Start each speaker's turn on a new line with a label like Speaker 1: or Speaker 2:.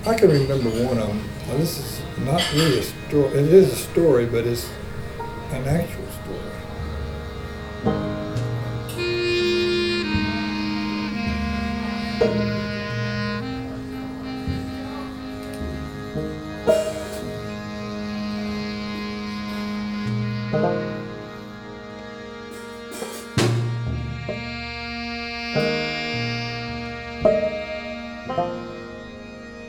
Speaker 1: I can remember one of them. Now, this is not really a story. It is a story, but it's an actual story.